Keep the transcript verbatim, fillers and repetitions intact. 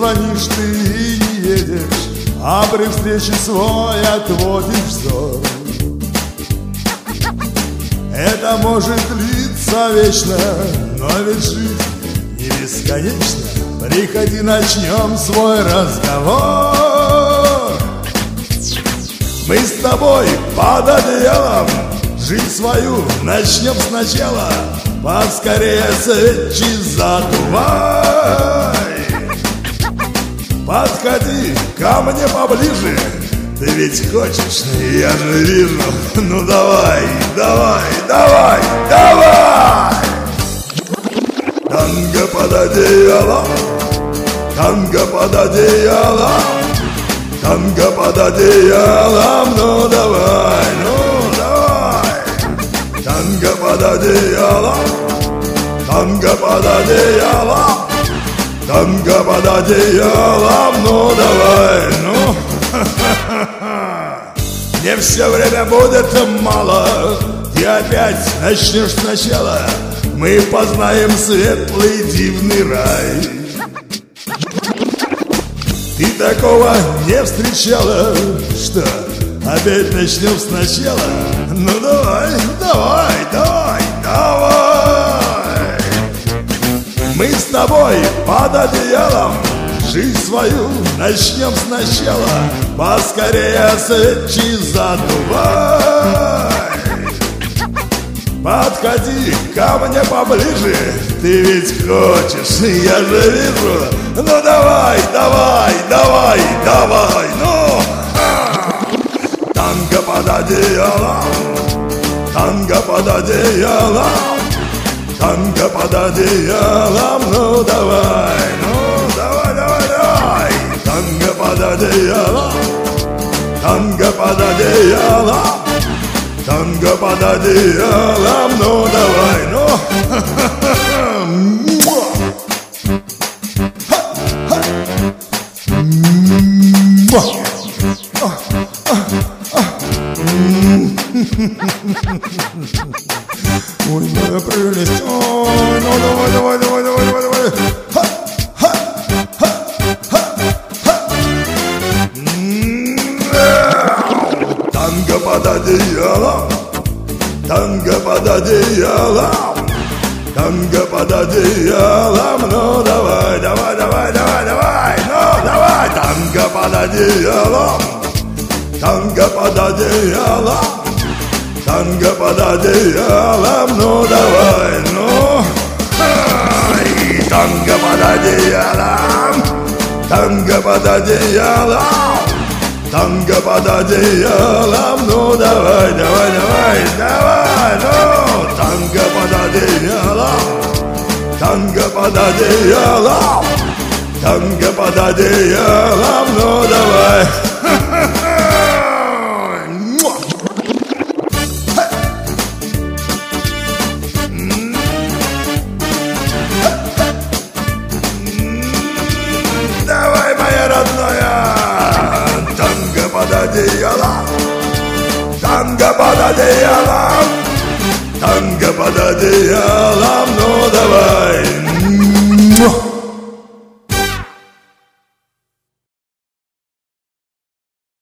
звонишь ты и не едешь, а при встрече свой отводишь взор. Это может длиться вечно, но ведь жизнь не бесконечна. Приходи, начнем свой разговор. Мы с тобой под одеялом жизнь свою начнем сначала. Поскорее свечи задувай. Подходи ко мне поближе, ты ведь хочешь, я же вижу. Ну давай, давай, давай, давай. Танго под одеялом, танго под одеялом, танго под одеялом, ну давай, ну давай. Танго под одеялом, танго под одеялом, танго под одеялом, ну давай, ну. Мне все время будет мало, ты опять начнешь сначала. Мы познаем светлый дивный рай. Ты такого не встречала, что опять начнем сначала. Ну давай, давай, давай, давай. Мы с тобой под одеялом жизнь свою начнем сначала. Поскорее свечи задувай. Подходи ко мне поближе, ты ведь хочешь, я же вижу. Ну давай, давай, давай, давай, ну. Танго под одеялом, танго под одеялом, танго под одеялом, ну давай, ну давай, давай, давай. Танго под одеялом, танго под одеялом, танго под одеялом, ну давай, ну. Ой, моя прелесть, ой, ну давай, давай, давай, давай, давай, давай. Танго под одеялом, танго под одеялом, танго под одеялом, ну давай, давай, давай, давай, давай, ну давай. Танго под одеялом, танго под одеялом, танго под одеялом, ну давай, ну. Ай, танго под одеялом, танго под одеялом, танго под одеялом, ну давай, давай, давай, давай, ну. Танго под одеялом, танго под одеялом, танго под одеялом, ну давай. Давай, моя родная. Танго под одеялом, танго под одеялом, танго под одеялом, ну давай.